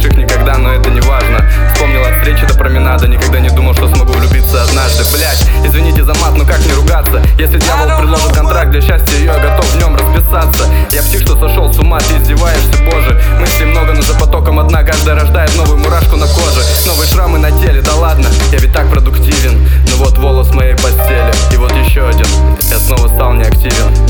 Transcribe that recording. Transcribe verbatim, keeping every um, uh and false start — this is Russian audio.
их никогда, но это не важно. Вспомнил от встречи до променада, никогда не думал, что смогу влюбиться однажды. Блять, извините за мат, но как не ругаться? Если дьявол предложит контракт для счастья ее, я готов в нем расписаться. Я псих, что сошел с ума, ты издеваешься, боже. Мыслей много, но за потоком одна, каждая рождает новую мурашку на коже. Новые шрамы на теле, да ладно, я ведь так продуктивен. Ну вот волос в моей постели, и вот еще один, я снова стал неактивен.